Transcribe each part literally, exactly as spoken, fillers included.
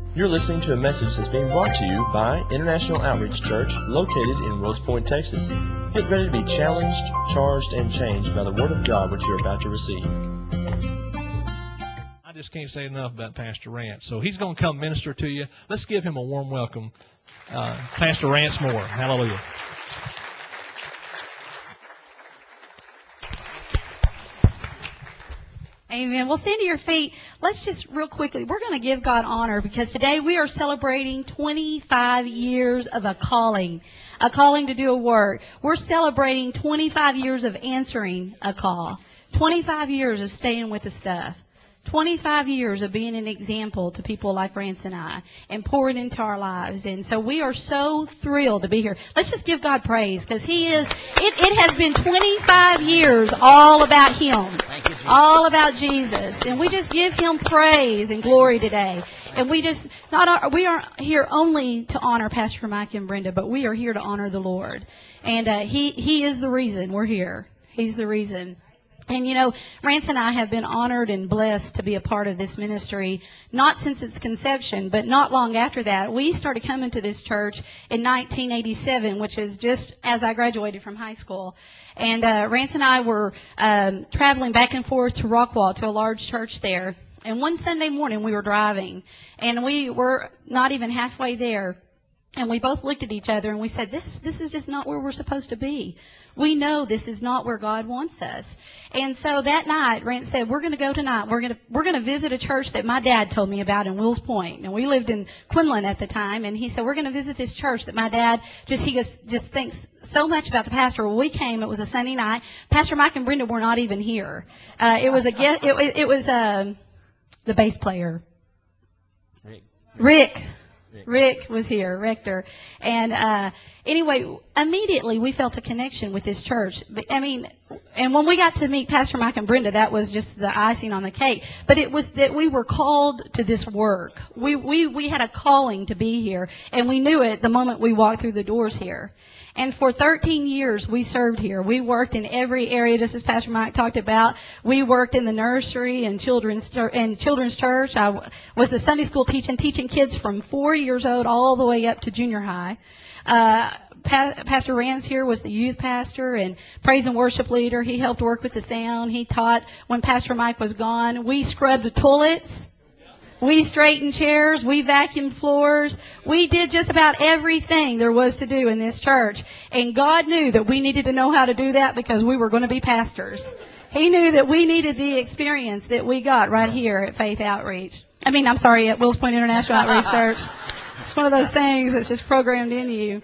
You're listening to a message that's being brought to you by International Outreach Church, located in Wills Point, Texas. Get ready to be challenged, charged, and changed by the Word of God which you're about to receive. I just can't say enough about Pastor Rance. So he's going to come minister to you. Let's give him a warm welcome. Uh, Pastor Rance Moore. Hallelujah. Amen. Well, stand to your feet. Let's just real quickly, we're going to give God honor because today we are celebrating twenty-five years of a calling, a calling to do a work. We're celebrating twenty-five years of answering a call, twenty-five years of staying with the stuff. twenty-five years of being an example to people like Rance and I and pouring into our lives. And so we are so thrilled to be here. Let's just give God praise because He is, it, it has been twenty-five years all about Him, all about Jesus. And we just give Him praise and glory today. And we just, not we aren't here only to honor Pastor Mike and Brenda, but we are here to honor the Lord. And uh, He He is the reason we're here. He's the reason. And, you know, Rance and I have been honored and blessed to be a part of this ministry, not since its conception, but not long after that. We started coming to this church in nineteen eighty-seven, which is just as I graduated from high school. And uh, Rance and I were um, traveling back and forth to Rockwall, to a large church there. And one Sunday morning we were driving, and we were not even halfway there. And we both looked at each other and we said, this this is just not where we're supposed to be. We know this is not where God wants us. And so that night, Rance said, we're going to go tonight. We're going to we're going to visit a church that my dad told me about in Wills Point. And we lived in Quinlan at the time. And he said, we're going to visit this church that my dad just he just, just thinks so much about the pastor. Well, we came. It was a Sunday night. Pastor Mike and Brenda were not even here. Uh, it was a it, it, it was um, the bass player, Rick. Rick. Rick was here, Rector. And uh, anyway, immediately we felt a connection with this church. I mean, and when we got to meet Pastor Mike and Brenda, that was just the icing on the cake. But it was that we were called to this work. We, we, we had a calling to be here, and we knew it the moment we walked through the doors here. And for thirteen years, we served here. We worked in every area, just as Pastor Mike talked about. We worked in the nursery and children's and children's church. I was the Sunday school teaching, teaching kids from four years old all the way up to junior high. Uh, pa- Pastor Rance here was the youth pastor and praise and worship leader. He helped work with the sound. He taught when Pastor Mike was gone. We scrubbed the toilets. We straightened chairs. We vacuumed floors. We did just about everything there was to do in this church. And God knew that we needed to know how to do that because we were going to be pastors. He knew that we needed the experience that we got right here at Faith Outreach. I mean, I'm sorry, at Wills Point International Outreach Church. It's one of those things that's just programmed in you.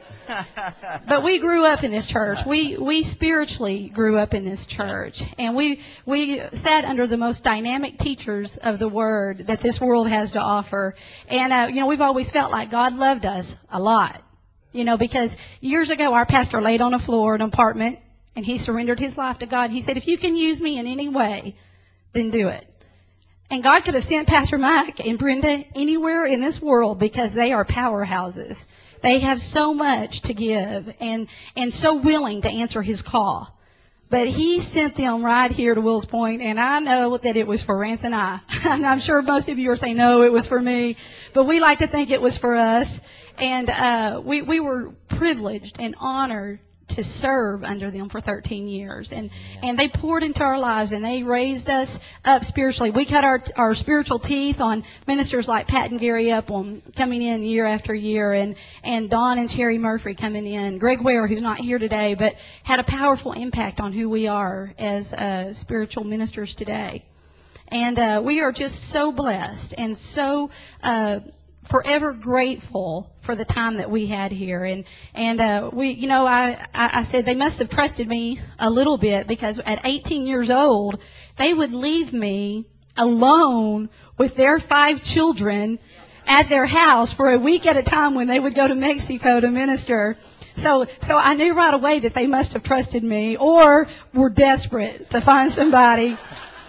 But we grew up in this church. We we spiritually grew up in this church. And we we sat under the most dynamic teachers of the Word that this world has to offer. And, uh, you know, we've always felt like God loved us a lot. You know, because years ago our pastor laid on the floor in an apartment and he surrendered his life to God. He said, if you can use me in any way, then do it. And God could have sent Pastor Mike and Brenda anywhere in this world because they are powerhouses. They have so much to give and, and so willing to answer His call. But He sent them right here to Wills Point, and I know that it was for Rance and I. And I'm sure most of you are saying, no, it was for me. But we like to think it was for us. And uh, we, we were privileged and honored to serve under them for thirteen years. And and they poured into our lives and they raised us up spiritually. We cut our our spiritual teeth on ministers like Pat and Gary Upland coming in year after year, and, and Don and Terry Murphy coming in. Greg Ware, who's not here today, but had a powerful impact on who we are as uh, spiritual ministers today. And uh, we are just so blessed and so uh forever grateful for the time that we had here. And and uh, we, you know, I, I, I said they must have trusted me a little bit because at eighteen years old, they would leave me alone with their five children at their house for a week at a time when they would go to Mexico to minister. So so I knew right away that they must have trusted me or were desperate to find somebody.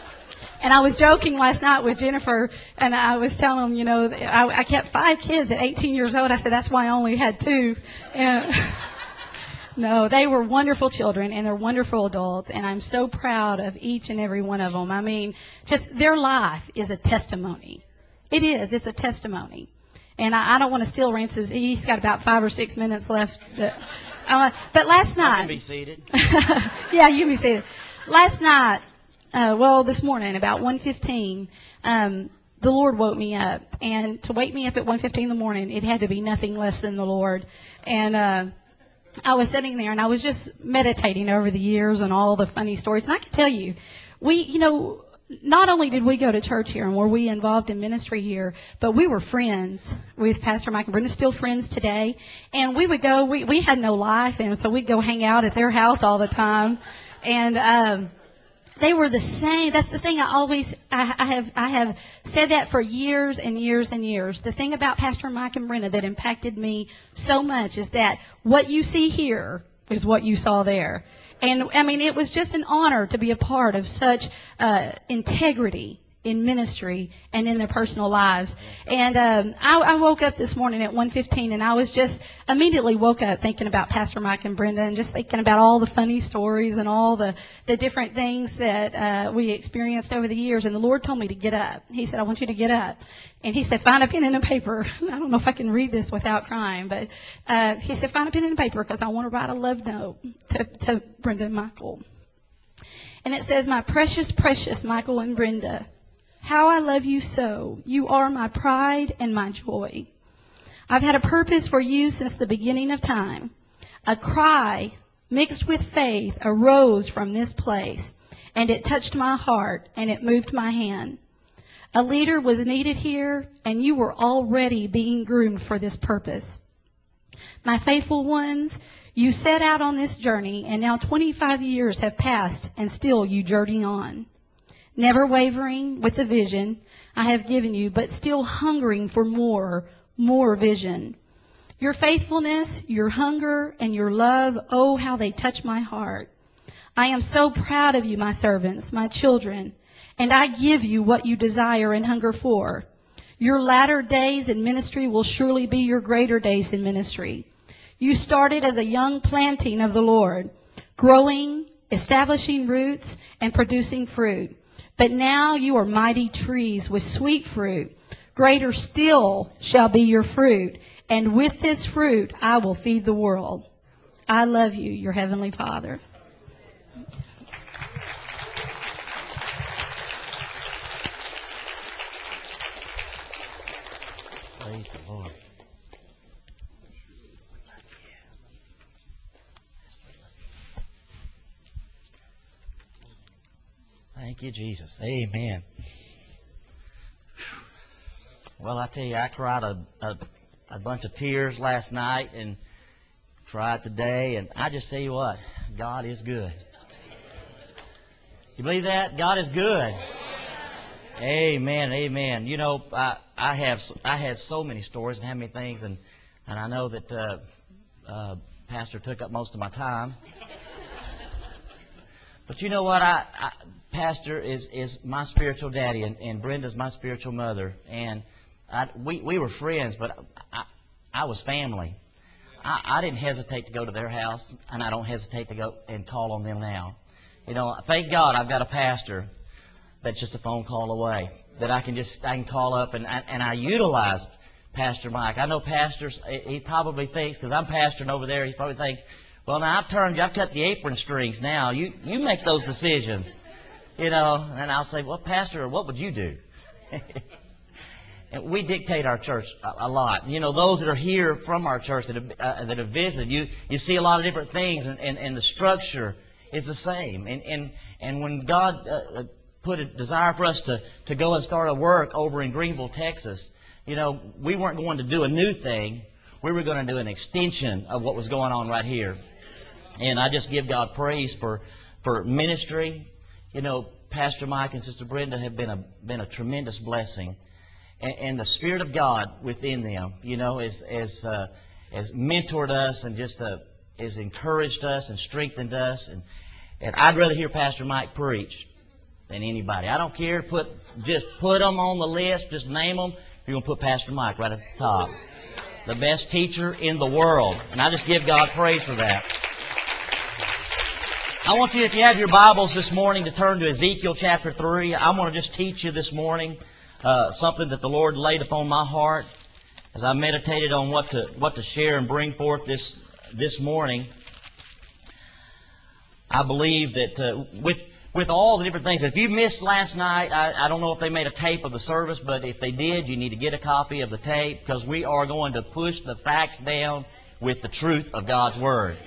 And I was joking last night with Jennifer, and I was telling them, you know, I, I kept five kids at eighteen years old. I said, that's why I only had two. And no, they were wonderful children, and they're wonderful adults, and I'm so proud of each and every one of them. I mean, just their life is a testimony. It is. It's a testimony. And I, I don't want to steal Rance's. He's got about five or six minutes left. But, uh, but last night. I can be seated. Yeah, you can be seated. Last night, uh, well, this morning, about one fifteen, um, the Lord woke me up. And to wake me up at one fifteen in the morning, it had to be nothing less than the Lord. And uh, I was sitting there, and I was just meditating over the years and all the funny stories. And I can tell you, we, you know, not only did we go to church here and were we involved in ministry here, but we were friends with Pastor Mike and Brenda, still friends today. And we would go, we, we had no life, and so we'd go hang out at their house all the time. And um, they were the same. That's the thing I always, I, I have I have said that for years and years and years. The thing about Pastor Mike and Brenda that impacted me so much is that what you see here is what you saw there. And, I mean, it was just an honor to be a part of such uh, integrity in ministry and in their personal lives. And um, I, I woke up this morning at one fifteen, and I was just immediately woke up thinking about Pastor Mike and Brenda and just thinking about all the funny stories and all the, the different things that uh, we experienced over the years. And the Lord told me to get up. He said, I want you to get up. And he said, find a pen and a paper. I don't know if I can read this without crying, but uh, he said, find a pen and a paper because I want to write a love note to, to Brenda and Michael. And it says, my precious, precious Michael and Brenda, how I love you so. You are my pride and my joy. I've had a purpose for you since the beginning of time. A cry mixed with faith arose from this place, and it touched my heart, and it moved my hand. A leader was needed here, and you were already being groomed for this purpose. My faithful ones, you set out on this journey, and now twenty-five years have passed, and still you journey on. Never wavering with the vision I have given you, but still hungering for more, more vision. Your faithfulness, your hunger, and your love, oh, how they touch my heart. I am so proud of you, my servants, my children, and I give you what you desire and hunger for. Your latter days in ministry will surely be your greater days in ministry. You started as a young planting of the Lord, growing, establishing roots, and producing fruit. But now you are mighty trees with sweet fruit. Greater still shall be your fruit, and with this fruit I will feed the world. I love you, your Heavenly Father. Praise the Lord. Thank you, Jesus. Amen. Well, I tell you, I cried a, a, a bunch of tears last night and cried today, and I just tell you what, God is good. You believe that? God is good. Amen. Amen. You know, I, I have I have so many stories and how many things, and and I know that uh, uh, Pastor took up most of my time. But you know what? I, I Pastor is, is my spiritual daddy, and, and Brenda's my spiritual mother. And I, we, we were friends, but I, I was family. I, I didn't hesitate to go to their house, and I don't hesitate to go and call on them now. You know, thank God I've got a pastor that's just a phone call away, that I can just I can call up, and, and I utilize Pastor Mike. I know pastors, he probably thinks, because I'm pastoring over there, he's probably thinking, well, now I've turned you, I've cut the apron strings now. You you make those decisions. You know, and I'll say, well, Pastor, what would you do? And we dictate our church a, a lot. You know, those that are here from our church that have, uh, that have visited, you, you see a lot of different things, and, and, and the structure is the same. And and, and when God uh, put a desire for us to, to go and start a work over in Greenville, Texas, you know, we weren't going to do a new thing. We were going to do an extension of what was going on right here. And I just give God praise for, for ministry. You know, Pastor Mike and Sister Brenda have been a been a tremendous blessing, and, and the Spirit of God within them, you know, has has uh, has mentored us and just uh, has encouraged us and strengthened us. And and I'd rather hear Pastor Mike preach than anybody. I don't care. Put just put them on the list. Just name them. You're gonna put Pastor Mike right at the top, the best teacher in the world, and I just give God praise for that. I want you, if you have your Bibles this morning, to turn to Ezekiel chapter three. I want to just teach you this morning uh, something that the Lord laid upon my heart. as I meditated on what to what to share and bring forth this this morning, I believe that uh, with with all the different things, if you missed last night, I, I don't know if they made a tape of the service, but if they did, you need to get a copy of the tape, because we are going to push the facts down with the truth of God's Word.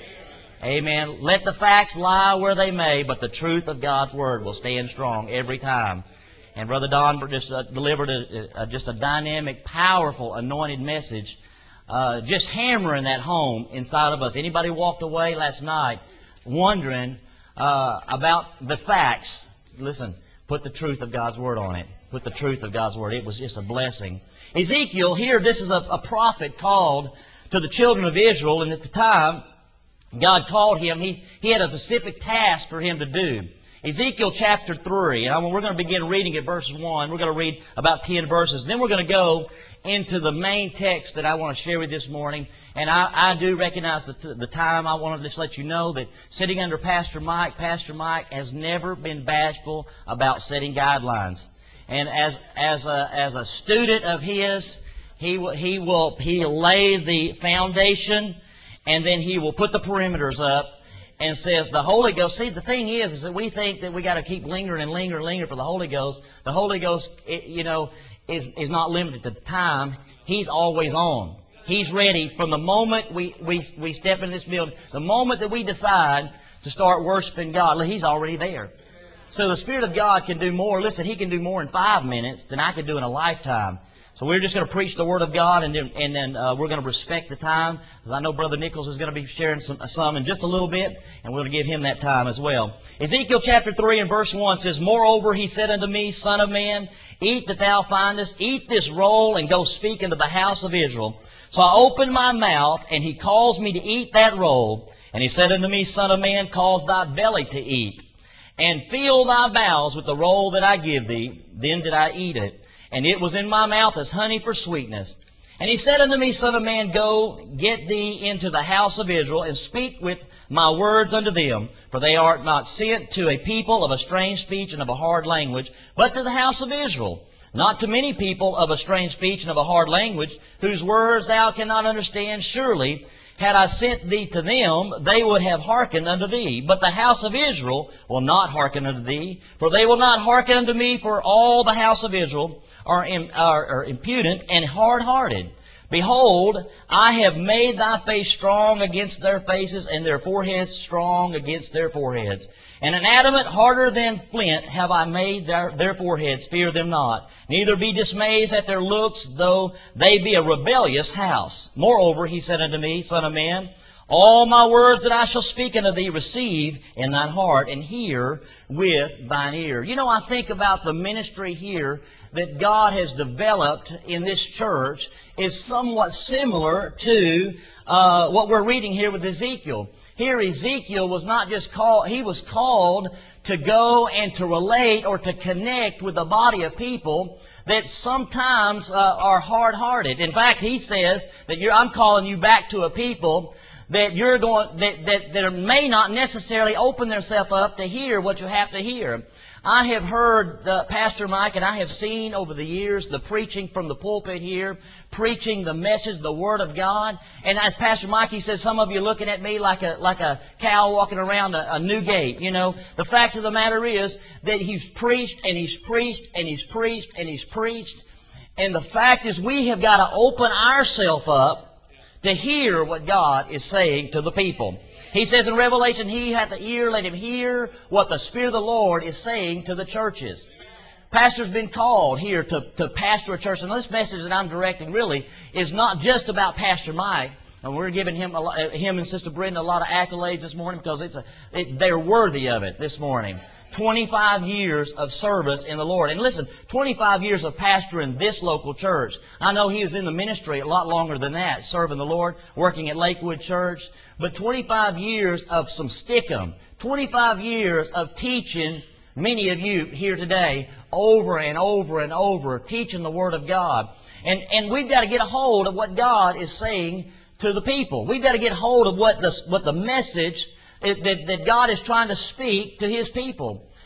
Amen. Let the facts lie where they may, but the truth of God's Word will stand strong every time. And Brother Don just uh, delivered a, a, just a dynamic, powerful, anointed message, uh, just hammering that home inside of us. Anybody walked away last night wondering uh, about the facts? Listen, put the truth of God's Word on it. Put the truth of God's Word. It was just a blessing. Ezekiel, here, this is a, a prophet called to the children of Israel, and at the time, God called him. He, he had a specific task for him to do. Ezekiel chapter three, and we're going to begin reading at verse one. We're going to read about ten verses. Then we're going to go into the main text that I want to share with you this morning. And I, I do recognize the, the time. I want to just let you know that sitting under Pastor Mike, Pastor Mike has never been bashful about setting guidelines. And as as a, as a student of his, he will he will he'll lay the foundation, and then he will put the perimeters up. And says the Holy Ghost. See, the thing is, is that we think that we got to keep lingering and lingering and lingering for the Holy Ghost. The Holy Ghost, it, you know, is is not limited to time. He's always on. He's ready from the moment we we we step into this building. The moment that we decide to start worshiping God, He's already there. So the Spirit of God can do more. Listen, He can do more in five minutes than I could do in a lifetime. So we're just going to preach the Word of God, and then, and then uh, we're going to respect the time, because I know Brother Nichols is going to be sharing some, some in just a little bit, and we're going to give him that time as well. Ezekiel chapter three and verse one says, Moreover, he said unto me, Son of man, eat that thou findest, eat this roll, and go speak unto the house of Israel. So I opened my mouth, and he caused me to eat that roll. And he said unto me, Son of man, cause thy belly to eat, and fill thy bowels with the roll that I give thee. Then did I eat it. And it was in my mouth as honey for sweetness. And he said unto me, Son of man, go, get thee into the house of Israel, and speak with my words unto them. For they are not sent to a people of a strange speech and of a hard language, but to the house of Israel. Not to many people of a strange speech and of a hard language, whose words thou cannot understand. Surely, had I sent thee to them, they would have hearkened unto thee. But the house of Israel will not hearken unto thee. For they will not hearken unto me, for all the house of Israel are, im, are, are impudent and hard-hearted. Behold, I have made thy face strong against their faces, and their foreheads strong against their foreheads. And an adamant harder than flint have I made their, their foreheads. Fear them not. Neither be dismayed at their looks, though they be a rebellious house. Moreover, he said unto me, Son of man, all my words that I shall speak unto thee receive in thine heart, and hear with thine ear. You know, I think about the ministry here that God has developed in this church is somewhat similar to uh, what we're reading here with Ezekiel. Here Ezekiel was not just called, he was called to go and to relate or to connect with a body of people that sometimes uh, are hard-hearted. In fact, he says that you're, I'm calling you back to a people that you're going that, that, that may not necessarily open themselves up to hear what you have to hear. I have heard uh, Pastor Mike, and I have seen over the years the preaching from the pulpit here, preaching the message, the Word of God. And as Pastor Mike, he says, some of you are looking at me like a like a cow walking around a, a new gate. You know, the fact of the matter is that he's preached and he's preached and he's preached and he's preached. And the fact is we have got to open ourselves up to hear what God is saying to the people. He says in Revelation, He hath the ear, let him hear what the Spirit of the Lord is saying to the churches. Pastor's been called here to, to pastor a church. And this message that I'm directing really is not just about Pastor Mike. And we're giving him, a lot, him and Sister Brenda a lot of accolades this morning because it's a, it, they're worthy of it this morning. twenty-five years of service in the Lord. And listen, twenty-five years of pastoring this local church. I know he was in the ministry a lot longer than that, serving the Lord, working at Lakewood Church. But twenty-five years of some stickum, twenty-five years of teaching many of you here today over and over and over, teaching the Word of God. And, and we've got to get a hold of what God is saying to the people. We've got to get hold of what the, what the message that, that God is trying to speak to His people.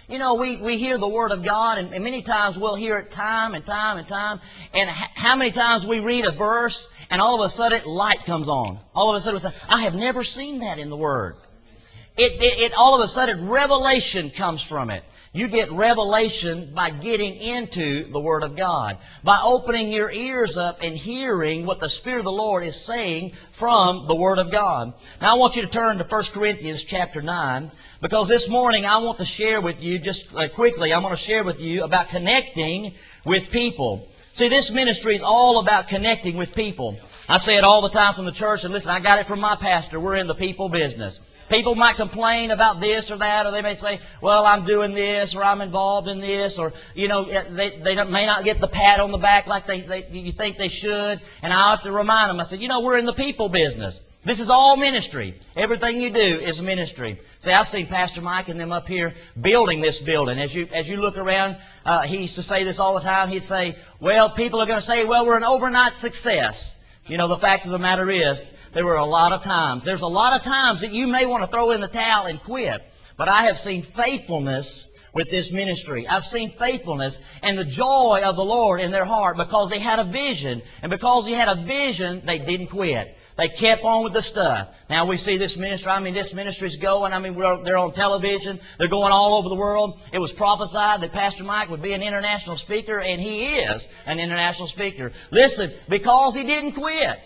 You know, we, we hear the Word of God, and, and many times we'll hear it time and time and time. And h- how many times we read a verse, and all of a sudden light comes on. All of a sudden we say, I have never seen that in the Word. It, it, it all of a sudden, revelation comes from it. You get revelation by getting into the Word of God, by opening your ears up and hearing what the Spirit of the Lord is saying from the Word of God. Now I want you to turn to First Corinthians chapter nine, because this morning I want to share with you, just uh, quickly, I want to share with you about connecting with people. See, this ministry is all about connecting with people. I say it all the time from the church, and listen, I got it from my pastor. We're in the people business. People might complain about this or that, or they may say, well, I'm doing this, or I'm involved in this, or, you know, they, they may not get the pat on the back like they, they you think they should. And I have to remind them, I said, you know, we're in the people business. This is all ministry. Everything you do is ministry. See, I've seen Pastor Mike and them up here building this building. As you as you look around, uh, he used to say this all the time. He'd say, well, people are going to say, well, we're an overnight success. You know, the fact of the matter is, there were a lot of times. There's a lot of times that you may want to throw in the towel and quit. But I have seen faithfulness with this ministry. I've seen faithfulness and the joy of the Lord in their heart because they had a vision. And because they had a vision, they didn't quit. They kept on with the stuff. Now we see this ministry. I mean, this ministry is going. I mean, we're, they're on television. They're going all over the world. It was prophesied that Pastor Mike would be an international speaker, and he is an international speaker. Listen, because he didn't quit.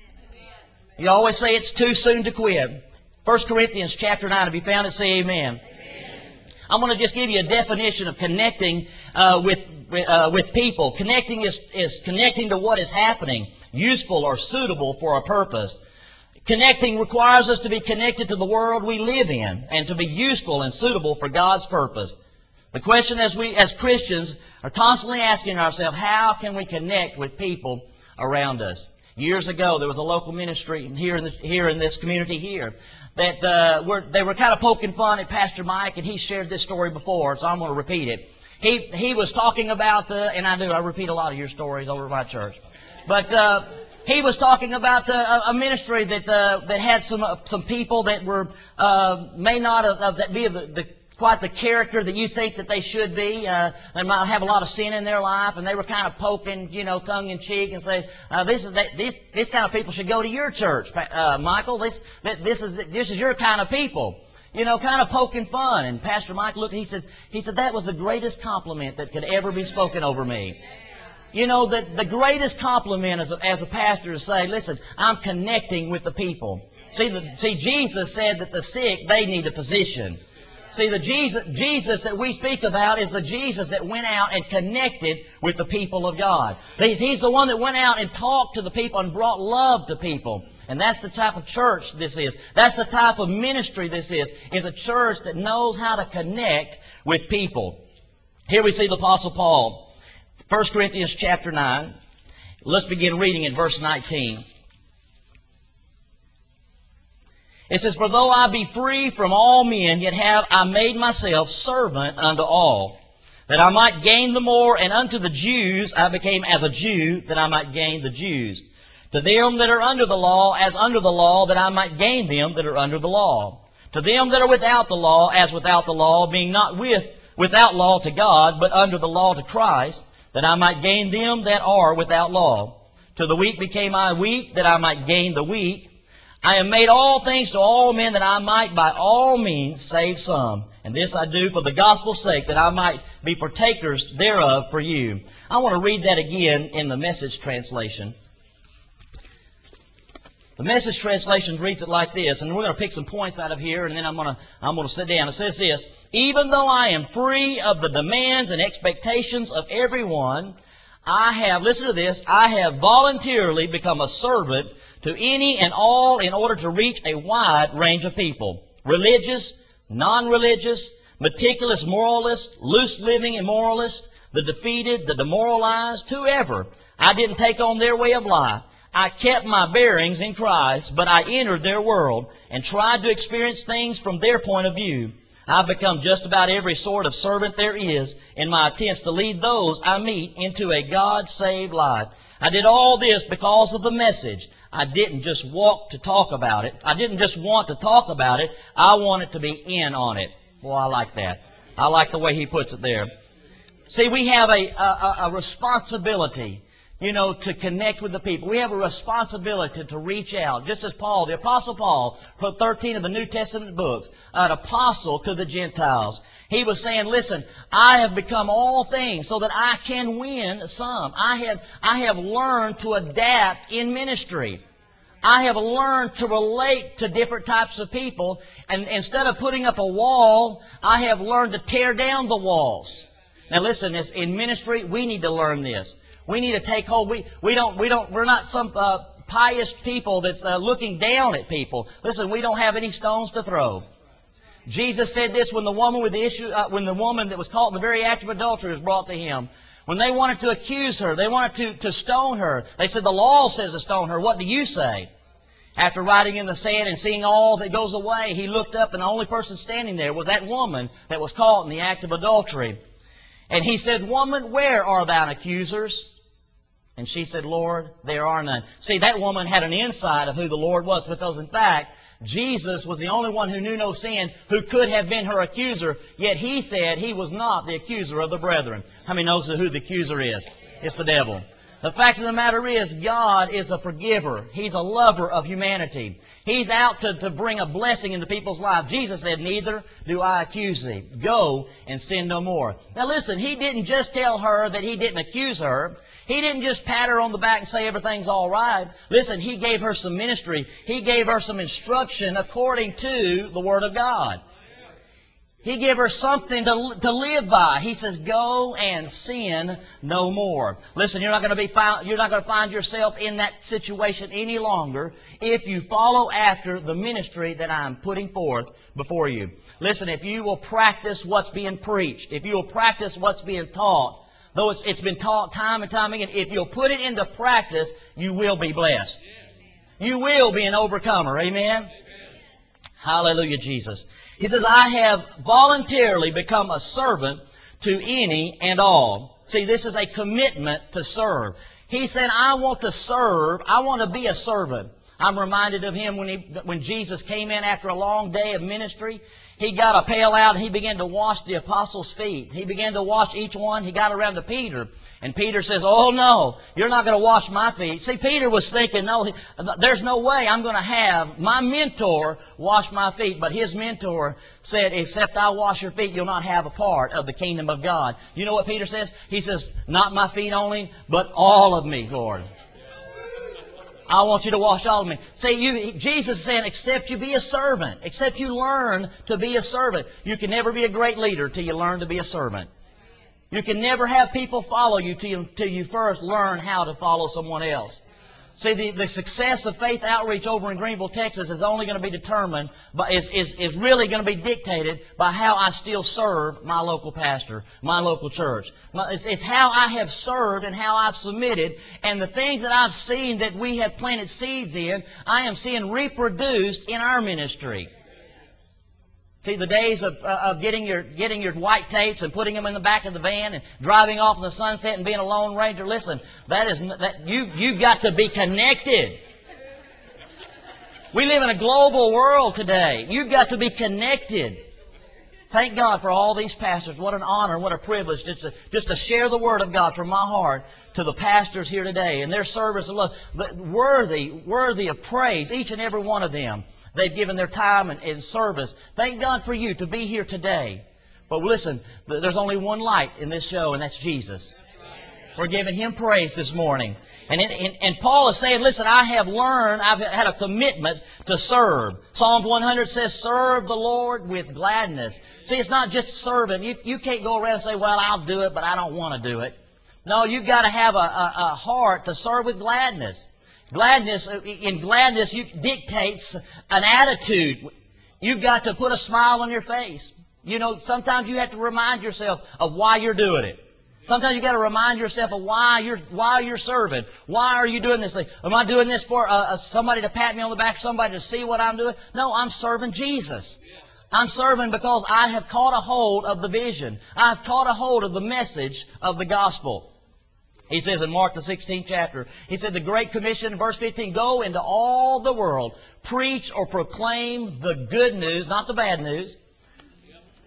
You always say it's too soon to quit. First Corinthians chapter nine. If you found it, say amen. I'm going to just give you a definition of connecting uh, with uh, with people. Connecting is, is connecting to what is happening, useful or suitable for a purpose. Connecting requires us to be connected to the world we live in and to be useful and suitable for God's purpose. The question as we as Christians are constantly asking ourselves, how can we connect with people around us? Years ago, there was a local ministry here in, the, here in this community here that uh, were, they were kind of poking fun at Pastor Mike, and he shared this story before, so I'm going to repeat it. He he was talking about, uh, and I do, I repeat a lot of your stories over at my church, but uh, he was talking about uh, a ministry that uh, that had some uh, some people that were uh, may not have, uh, that be of the, the quite the character that you think that they should be. Uh, they might have a lot of sin in their life, and they were kind of poking, you know, tongue in cheek, and say, uh, "This is that, these these kind of people should go to your church, uh, Michael. This this is this is your kind of people." You know, kind of poking fun. And Pastor Mike looked, he said, he said that was the greatest compliment that could ever be spoken over me. You know, the the greatest compliment as a, as a pastor is say, "Listen, I'm connecting with the people." See, the, see, Jesus said that the sick, they need a physician. See, the Jesus, Jesus that we speak about is the Jesus that went out and connected with the people of God. He's, he's the one that went out and talked to the people and brought love to people. And that's the type of church this is. That's the type of ministry this is, is a church that knows how to connect with people. Here we see the Apostle Paul. First Corinthians chapter nine. Let's begin reading in verse nineteen. It says, "For though I be free from all men, yet have I made myself servant unto all, that I might gain the more, and unto the Jews I became as a Jew, that I might gain the Jews. To them that are under the law, as under the law, that I might gain them that are under the law. To them that are without the law, as without the law, being not with without law to God, but under the law to Christ, that I might gain them that are without law. To the weak became I weak, that I might gain the weak. I am made all things to all men, that I might by all means save some. And this I do for the gospel's sake, that I might be partakers thereof for you." I want to read that again in the Message translation. The Message translation reads it like this, and we're going to pick some points out of here, and then I'm going to I'm going to sit down. It says this: "Even though I am free of the demands and expectations of everyone, I have," listen to this, "I have voluntarily become a servant to any and all in order to reach a wide range of people. Religious, non-religious, meticulous moralists, loose-living immoralists, the defeated, the demoralized, whoever. I didn't take on their way of life. I kept my bearings in Christ, but I entered their world and tried to experience things from their point of view. I've become just about every sort of servant there is in my attempts to lead those I meet into a God-saved life. I did all this because of the message. I didn't just walk to talk about it. I didn't just want to talk about it. I wanted to be in on it." Boy, I like that. I like the way he puts it there. See, we have a, a, a responsibility, you know, to connect with the people. We have a responsibility to reach out. Just as Paul, the Apostle Paul, wrote thirteen of the New Testament books, an apostle to the Gentiles. He was saying, listen, I have become all things so that I can win some. I have, I have learned to adapt in ministry. I have learned to relate to different types of people. And instead of putting up a wall, I have learned to tear down the walls. Now listen, in ministry, we need to learn this. We need to take hold. We, we don't, we don't, we're not some uh, pious people that's uh, looking down at people. Listen, we don't have any stones to throw. Jesus said this when the woman with the issue, uh, when the woman that was caught in the very act of adultery was brought to Him. When they wanted to accuse her, they wanted to, to stone her. They said, the law says to stone her. What do you say? After writing in the sand and seeing all that goes away, He looked up, and the only person standing there was that woman that was caught in the act of adultery. And He said, woman, where are thine accusers? And she said, Lord, there are none. See, that woman had an insight of who the Lord was, because in fact, Jesus was the only one who knew no sin, who could have been her accuser, yet He said He was not the accuser of the brethren. How many knows who the accuser is? It's the devil. The fact of the matter is, God is a forgiver. He's a lover of humanity. He's out to, to bring a blessing into people's lives. Jesus said, neither do I accuse thee. Go and sin no more. Now listen, He didn't just tell her that He didn't accuse her. He didn't just pat her on the back and say everything's all right. Listen, He gave her some ministry. He gave her some instruction according to the Word of God. He gave her something to, to live by. He says, go and sin no more. Listen, you're not going to be found, you're not going to find yourself in that situation any longer if you follow after the ministry that I'm putting forth before you. Listen, if you will practice what's being preached, if you will practice what's being taught, though it's, it's been taught time and time again, if you'll put it into practice, you will be blessed. You will be an overcomer. Amen? Hallelujah, Jesus. He says, I have voluntarily become a servant to any and all. See, this is a commitment to serve. He said, I want to serve. I want to be a servant. I'm reminded of Him when, he, when Jesus came in after a long day of ministry. He got a pail out and He began to wash the apostles' feet. He began to wash each one. He got around to Peter. And Peter says, oh no, you're not going to wash my feet. See, Peter was thinking, no, there's no way I'm going to have my mentor wash my feet. But his mentor said, except I wash your feet, you'll not have a part of the kingdom of God. You know what Peter says? He says, not my feet only, but all of me, Lord. I want you to wash all of me. See, you, Jesus is saying, except you be a servant, except you learn to be a servant. You can never be a great leader till you learn to be a servant. You can never have people follow you till you, till you first learn how to follow someone else. See, the, the success of Faith Outreach over in Greenville, Texas is only going to be determined, by, is, is, is really going to be dictated by how I still serve my local pastor, my local church. It's, it's how I have served and how I've submitted, and the things that I've seen that we have planted seeds in, I am seeing reproduced in our ministry. See, the days of, uh, of getting your getting your white tapes and putting them in the back of the van and driving off in the sunset and being a Lone Ranger. Listen, that is that you you've got to be connected. We live in a global world today. You've got to be connected. Thank God for all these pastors. What an honor and what a privilege just to, just to share the Word of God from my heart to the pastors here today and their service and love. Worthy, worthy of praise, each and every one of them. They've given their time and, and service. Thank God for you to be here today. But listen, there's only one light in this show, and that's Jesus. We're giving Him praise this morning. And, in, and, and Paul is saying, listen, I have learned, I've had a commitment to serve. Psalms one hundred says, serve the Lord with gladness. See, it's not just serving. You, you can't go around and say, well, I'll do it, but I don't want to do it. No, you've got to have a, a, a heart to serve with gladness. Gladness, in gladness, you dictates an attitude. You've got to put a smile on your face. You know, sometimes you have to remind yourself of why you're doing it. Sometimes you've got to remind yourself of why you're why you're serving. Why are you doing this thing? Am I doing this for uh, somebody to pat me on the back, somebody to see what I'm doing? No, I'm serving Jesus. I'm serving because I have caught a hold of the vision. I've caught a hold of the message of the gospel. He says in Mark the sixteenth chapter, He said the Great Commission in verse fifteen, go into all the world, preach or proclaim the good news, not the bad news.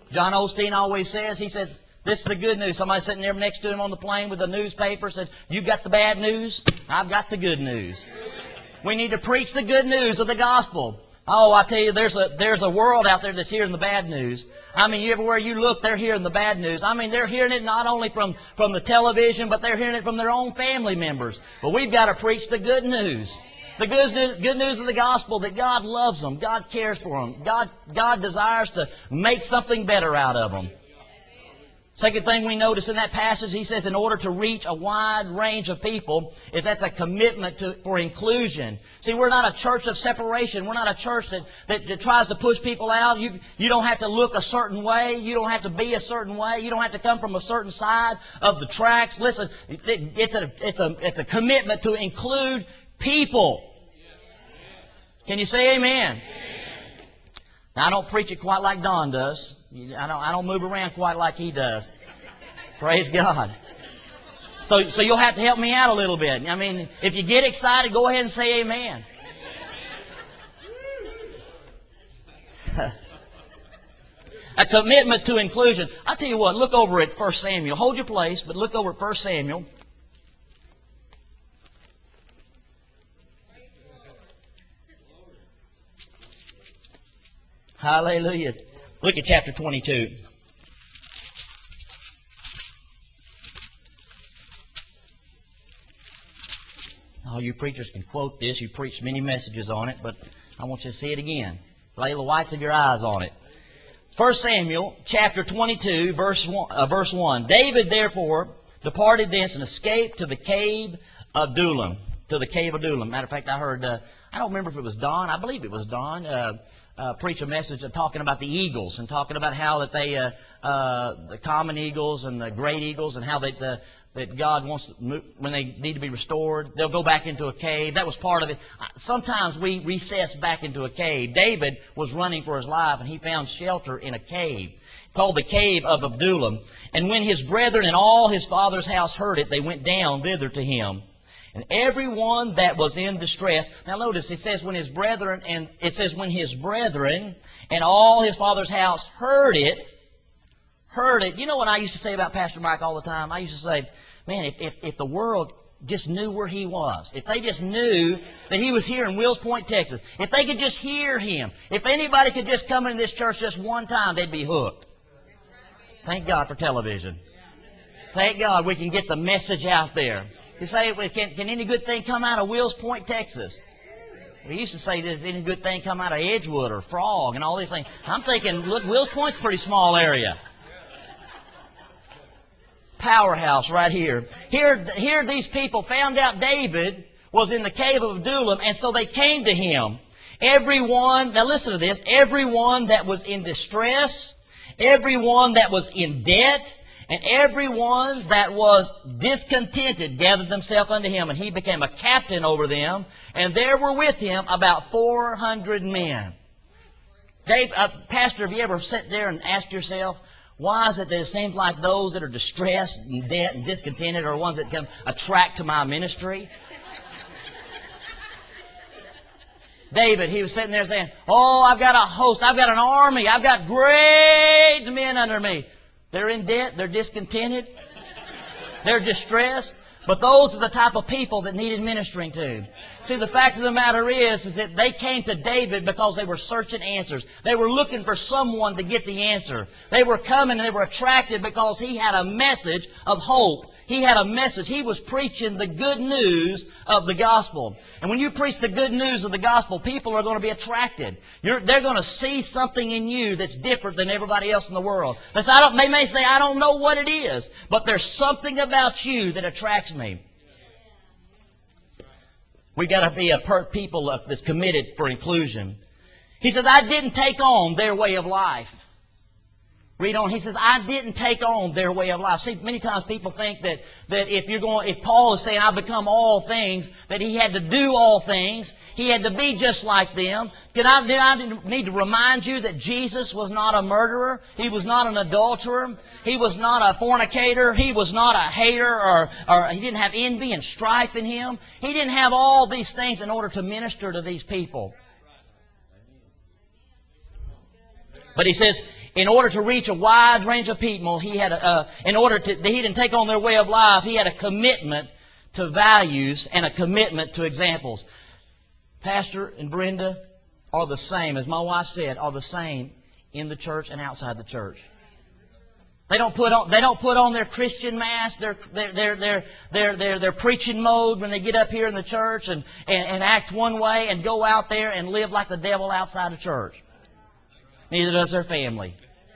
John Osteen always says, he said, this is the good news. Somebody sitting there next to him on the plane with the newspaper said, you got the bad news? I've got the good news. We need to preach the good news of the gospel. Oh, I tell you, there's a there's a world out there that's hearing the bad news. I mean, everywhere you look, they're hearing the bad news. I mean, they're hearing it not only from, from the television, but they're hearing it from their own family members. But we've got to preach the good news. The good news, good news of the gospel, that God loves them. God cares for them. God, God desires to make something better out of them. Second thing we notice in that passage, he says in order to reach a wide range of people, is that's a commitment to, for inclusion. See, we're not a church of separation. We're not a church that, that, that tries to push people out. You, you don't have to look a certain way. You don't have to be a certain way. You don't have to come from a certain side of the tracks. Listen, it, it's, a, it's, a, it's a commitment to include people. Can you say amen? Now, I don't preach it quite like Don does. I don't, I don't move around quite like he does. Praise God. So, so you'll have to help me out a little bit. I mean, if you get excited, go ahead and say amen. A commitment to inclusion. I'll tell you what, look over at First Samuel. Hold your place, but look over at First Samuel. Hallelujah. Look at chapter twenty-two. Oh, you preachers can quote this. You preached many messages on it, but I want you to see it again. Lay the whites of your eyes on it. First Samuel chapter twenty-two, verse one, uh, verse one. David therefore departed thence and escaped to the cave of Adullam. To the cave of Adullam. Matter of fact, I heard, uh, I don't remember if it was Don. I believe it was Don. Uh, Uh, preach a message of talking about the eagles and talking about how that they, uh, uh, the common eagles and the great eagles, and how that, uh, that God wants to move, when they need to be restored, they'll go back into a cave. That was part of it. Sometimes we recess back into a cave. David was running for his life, and he found shelter in a cave called the cave of Adullam. And when his brethren and all his father's house heard it, they went down thither to him. And everyone that was in distress. Now notice, it says when his brethren, and it says when his brethren and all his father's house heard it, heard it. You know what I used to say about Pastor Mike all the time? I used to say, man, if, if, if the world just knew where he was, if they just knew that he was here in Wills Point, Texas, if they could just hear him, if anybody could just come into this church just one time, they'd be hooked. Thank God for television. Thank God we can get the message out there. You say, well, can, can any good thing come out of Wills Point, Texas? We used to say, does any good thing come out of Edgewood or Frog and all these things? I'm thinking, look, Wills Point's a pretty small area. Powerhouse right here. Here, here these people found out David was in the cave of Adullam, and so they came to him. Everyone, now listen to this, everyone that was in distress, everyone that was in debt, and everyone that was discontented gathered themselves unto him, and he became a captain over them. And there were with him about four hundred men. Dave, uh, Pastor, have you ever sat there and asked yourself, why is it that it seems like those that are distressed and debt and discontented are ones that come attract to my ministry? David, he was sitting there saying, oh, I've got a host, I've got an army, I've got great men under me. They're in debt. They're discontented. They're distressed. But those are the type of people that needed ministering to. See, the fact of the matter is, is that they came to David because they were searching answers. They were looking for someone to get the answer. They were coming and they were attracted because he had a message of hope. He had a message. He was preaching the good news of the gospel. And when you preach the good news of the gospel, people are going to be attracted. You're, they're going to see something in you that's different than everybody else in the world. They, say, I don't, they may say, I don't know what it is, but there's something about you that attracts me. We've got to be a per- people that's committed for inclusion. He says, I didn't take on their way of life. Read on. He says, I didn't take on their way of life. See, many times people think that, that if you're going, if Paul is saying, I've become all things, that he had to do all things. He had to be just like them. Can I, did I need to remind you that Jesus was not a murderer? He was not an adulterer. He was not a fornicator. He was not a hater, or, or he didn't have envy and strife in him. He didn't have all these things in order to minister to these people. But he says, in order to reach a wide range of people, he had a, uh, in order to, he didn't take on their way of life, he had a commitment to values and a commitment to examples. Pastor and Brenda are the same, as my wife said, are the same in the church and outside the church. They don't put on they don't put on their Christian mask, their their their their their their, their preaching mode when they get up here in the church and, and, and act one way and go out there and live like the devil outside of church. Neither does their family.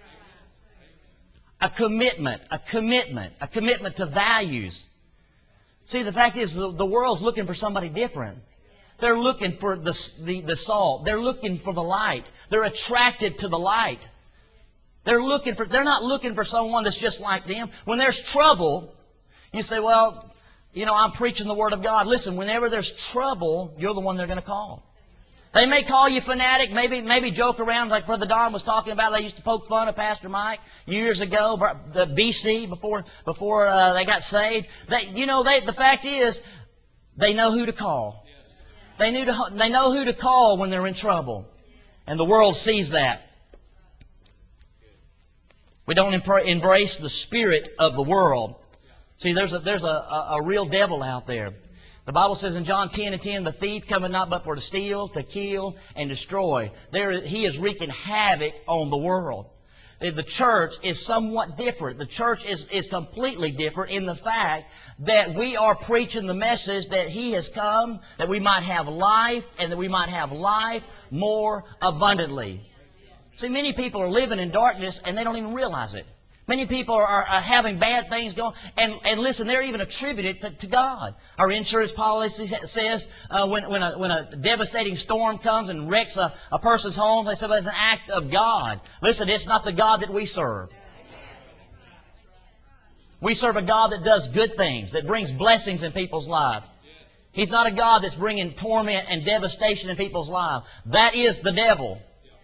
A commitment, a commitment, a commitment to values. See, the fact is the, the world's looking for somebody different. They're looking for the, the, the salt. They're looking for the light. They're attracted to the light. They're looking for, they're not looking for someone that's just like them. When there's trouble, you say, well, you know, I'm preaching the Word of God. Listen, whenever there's trouble, you're the one they're going to call. They may call you fanatic, maybe maybe joke around like Brother Don was talking about. They used to poke fun at Pastor Mike years ago, the B C, before before uh, they got saved. They, you know, they, the fact is, they know who to call. They, knew to, they know who to call when they're in trouble. And the world sees that. We don't embrace the spirit of the world. See, there's a, there's a, a, a real devil out there. The Bible says in John ten and ten, the thief cometh not but for to steal, to kill, and destroy. There, he is wreaking havoc on the world. The church is somewhat different. The church is, is completely different in the fact that we are preaching the message that He has come, that we might have life, and that we might have life more abundantly. See, many people are living in darkness and they don't even realize it. Many people are, are, are having bad things going. And, and listen, they're even attributed to, to God. Our insurance policy says uh, when, when, a, when a devastating storm comes and wrecks a, a person's home, they say, well, it's an act of God. Listen, it's not the God that we serve. We serve a God that does good things, that brings blessings in people's lives. He's not a God that's bringing torment and devastation in people's lives. That is the devil.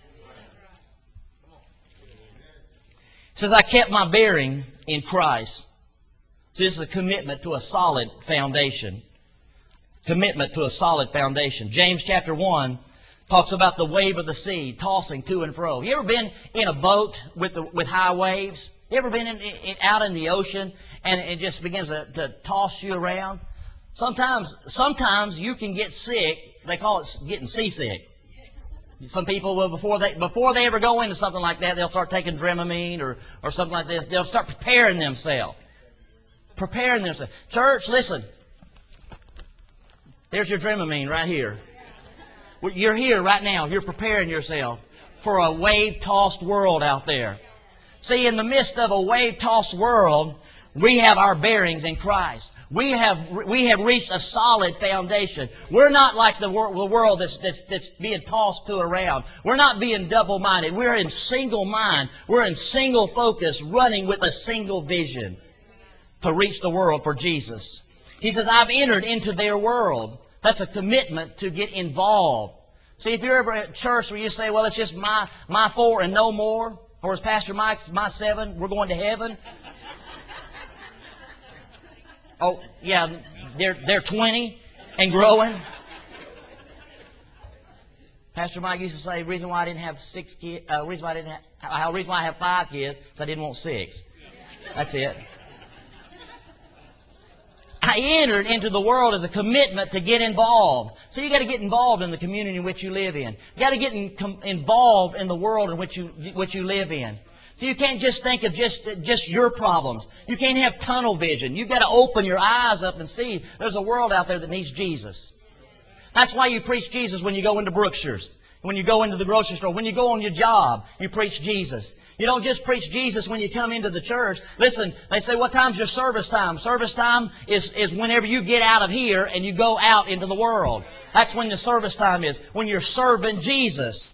It says, I kept my bearing in Christ. So this is a commitment to a solid foundation. Commitment to a solid foundation. James chapter one talks about the wave of the sea tossing to and fro. You ever been in a boat with the, with high waves? You ever been in, in, out in the ocean and it just begins to, to toss you around? Sometimes, sometimes you can get sick. They call it getting seasick. Some people will, before they before they ever go into something like that, they'll start taking Dramamine or, or something like this. They'll start preparing themselves. Preparing themselves. Church, listen. There's your Dramamine right here. You're here right now. You're preparing yourself for a wave-tossed world out there. See, in the midst of a wave-tossed world, we have our bearings in Christ. We have we have reached a solid foundation. We're not like the, wor- the world that's, that's that's being tossed to around. We're not being double-minded. We're in single mind. We're in single focus, running with a single vision to reach the world for Jesus. He says, I've entered into their world. That's a commitment to get involved. See, if you're ever at church where you say, well, it's just my, my four and no more, or as Pastor Mike's, my seven, we're going to heaven. Oh, yeah, they're they're twenty and growing. Pastor Mike used to say, the reason why I didn't have six kids, uh, reason why I didn't have, uh, reason why I have five kids is I didn't want six. That's it. I entered into the world as a commitment to get involved. So you got to get involved in the community in which you live in. You got to get in, com, involved in the world in which you which you live in. So you can't just think of just, just your problems. You can't have tunnel vision. You've got to open your eyes up and see there's a world out there that needs Jesus. That's why you preach Jesus when you go into Brookshire's, when you go into the grocery store, when you go on your job, you preach Jesus. You don't just preach Jesus when you come into the church. Listen, they say, what time's your service time? Service time is, is whenever you get out of here and you go out into the world. That's when the service time is, when you're serving Jesus.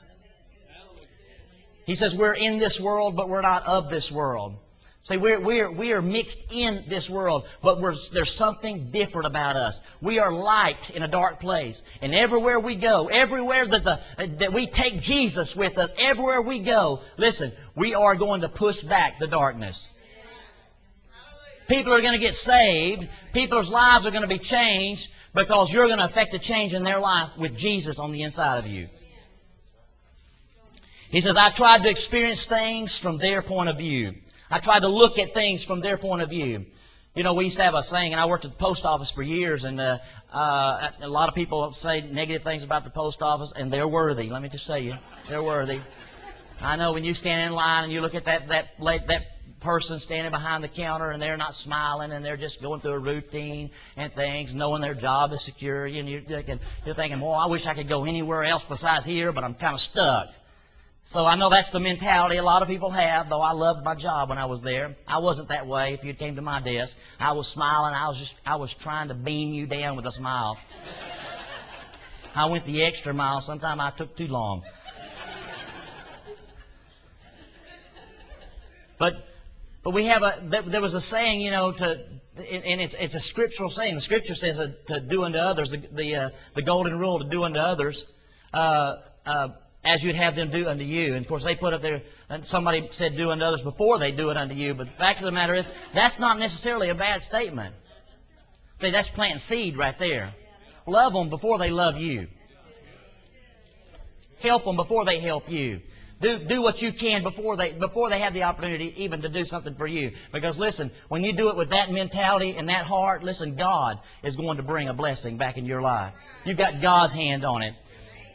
He says we're in this world, but we're not of this world. See, we're, we're, we are mixed in this world, but we're, there's something different about us. We are light in a dark place. And everywhere we go, everywhere that, the, that we take Jesus with us, everywhere we go, listen, we are going to push back the darkness. People are going to get saved. People's lives are going to be changed because you're going to affect a change in their life with Jesus on the inside of you. He says, I tried to experience things from their point of view. I tried to look at things from their point of view. You know, we used to have a saying, and I worked at the post office for years, and uh, uh, a lot of people say negative things about the post office, and they're worthy. Let me just tell you, they're worthy. I know when you stand in line and you look at that that that person standing behind the counter, and they're not smiling, and they're just going through a routine and things, knowing their job is secure, and you're thinking, you're thinking, well, I wish I could go anywhere else besides here, but I'm kind of stuck. So I know that's the mentality a lot of people have, though I loved my job when I was there. I wasn't that way. If you came to my desk, I was smiling. I was just, I was trying to beam you down with a smile. I went the extra mile. Sometimes I took too long. But, but we have a, there was a saying, you know, to, and it's, it's a scriptural saying. The Scripture says uh, to do unto others, the, the, uh, the golden rule to do unto others, uh, uh, as you'd have them do unto you. And of course, they put up there, and somebody said do unto others before they do it unto you. But the fact of the matter is, that's not necessarily a bad statement. See, that's planting seed right there. Love them before they love you. Help them before they help you. Do, do what you can before they, before they have the opportunity even to do something for you. Because listen, when you do it with that mentality and that heart, listen, God is going to bring a blessing back in your life. You've got God's hand on it.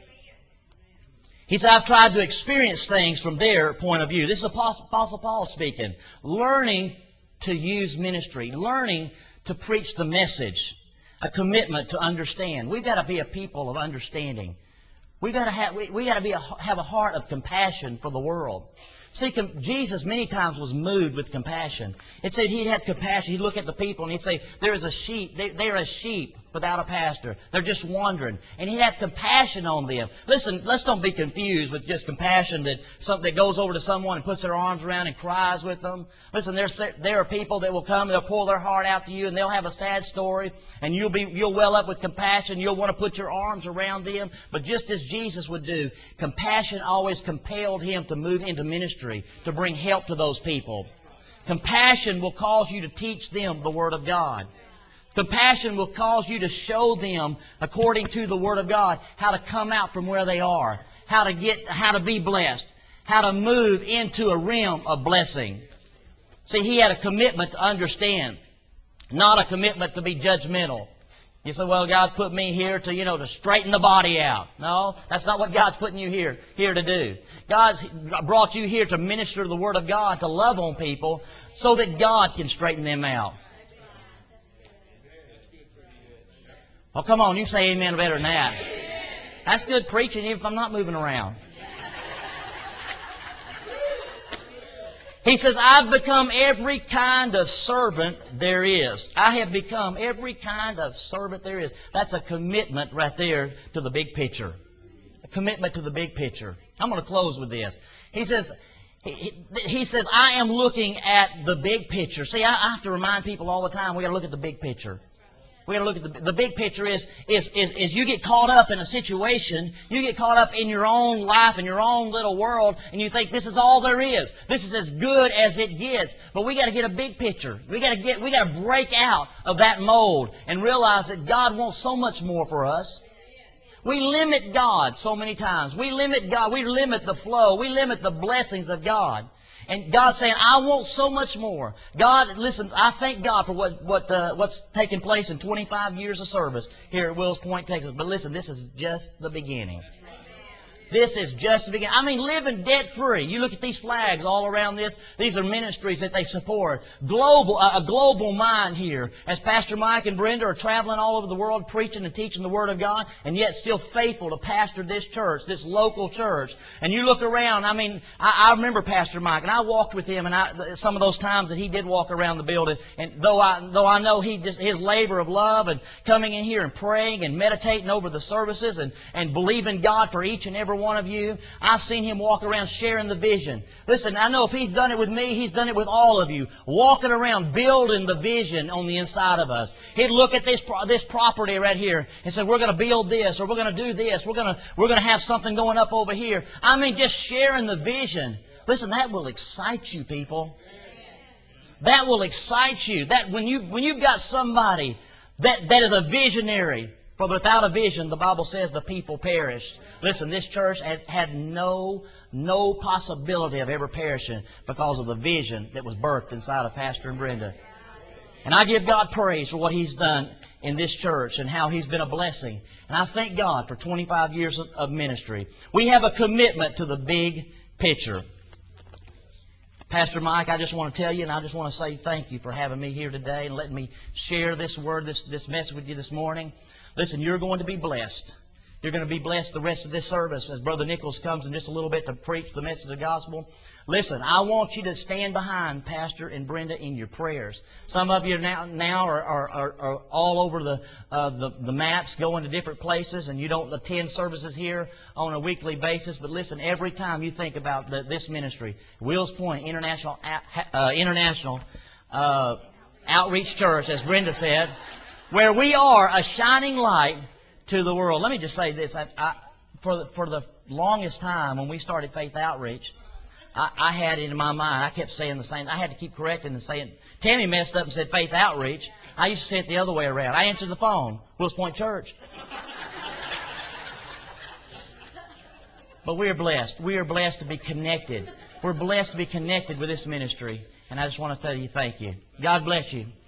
He said, I've tried to experience things from their point of view. This is Apostle, Apostle Paul speaking. Learning to use ministry. Learning to preach the message. A commitment to understand. We've got to be a people of understanding. We've got to have, we, we got to be a, have a heart of compassion for the world. See, com- Jesus many times was moved with compassion. It said He'd have compassion. He'd look at the people and He'd say, there is a sheep. They, they're a sheep without a pastor. They're just wandering. And He'd have compassion on them. Listen, let's don't be confused with just compassion that something that goes over to someone and puts their arms around and cries with them. Listen, there's, there are people that will come, they'll pour their heart out to you, and they'll have a sad story, and you'll be you'll well up with compassion. You'll want to put your arms around them. But just as Jesus would do, compassion always compelled Him to move into ministry, to bring help to those people. Compassion will cause you to teach them the Word of God. Compassion will cause you to show them, according to the Word of God, how to come out from where they are, how to get, how to be blessed, how to move into a realm of blessing. See, he had a commitment to understand, not a commitment to be judgmental. You say, well, God's put me here to, you know, to straighten the body out. No, that's not what God's putting you here, here to do. God's brought you here to minister the Word of God, to love on people, so that God can straighten them out. Oh, come on, you say amen better than that. That's good preaching, even if I'm not moving around. He says, I've become every kind of servant there is. I have become every kind of servant there is. That's a commitment right there to the big picture. A commitment to the big picture. I'm going to close with this. He says, he, he says, I am looking at the big picture. See, I, I have to remind people all the time, we've got to look at the big picture. We got to look at the, the big picture is, is, is, is you get caught up in a situation, you get caught up in your own life, in your own little world, and you think this is all there is. This is as good as it gets. But we got to get a big picture. We got to get, we got to break out of that mold and realize that God wants so much more for us. We limit God so many times. We limit God. We limit the flow. We limit the blessings of God. And God's saying, I want so much more. God, listen, I thank God for what, what, uh, what's taken place in twenty-five years of service here at Wills Point, Texas. But listen, this is just the beginning. This is just the beginning. I mean, living debt-free. You look at these flags all around this. These are ministries that they support. Global, uh, a global mind here. As Pastor Mike and Brenda are traveling all over the world preaching and teaching the Word of God, and yet still faithful to pastor this church, this local church. And you look around, I mean, I, I remember Pastor Mike, and I walked with him, and I, some of those times that he did walk around the building, and though I, though I know he just, his labor of love and coming in here and praying and meditating over the services and, and believing God for each and every one of you. I've seen him walk around sharing the vision. Listen, I know if he's done it with me, he's done it with all of you. Walking around building the vision on the inside of us. He'd look at this this property right here and say, we're going to build this, or we're going to do this, we're going to we're going to have something going up over here. I mean, just sharing the vision. Listen, that will excite you, people. That will excite you. That when you when you've got somebody that, that is a visionary, For without a vision, the Bible says the people perished. Listen, this church had, had no, no possibility of ever perishing because of the vision that was birthed inside of Pastor and Brenda. And I give God praise for what He's done in this church and how He's been a blessing. And I thank God for twenty-five years of, of ministry. We have a commitment to the big picture. Pastor Mike, I just want to tell you, and I just want to say thank you for having me here today and letting me share this word, this, this message with you this morning. Listen, you're going to be blessed. You're going to be blessed the rest of this service as Brother Nichols comes in just a little bit to preach the message of the gospel. Listen, I want you to stand behind Pastor and Brenda in your prayers. Some of you now, now are, are, are, are all over the, uh, the, the maps, going to different places, and you don't attend services here on a weekly basis. But listen, every time you think about the, this ministry, Wills Point International, uh, International uh, Outreach Church, as Brenda said, where we are a shining light to the world. Let me just say this. I, I, for, the, for the longest time when we started Faith Outreach, I, I had it in my mind. I kept saying the same. I had to keep correcting and saying, Tammy messed up and said Faith Outreach. I used to say it the other way around. I answered the phone, Wills Point Church. But we are blessed. We are blessed to be connected. We're blessed to be connected with this ministry. And I just want to tell you thank you. God bless you.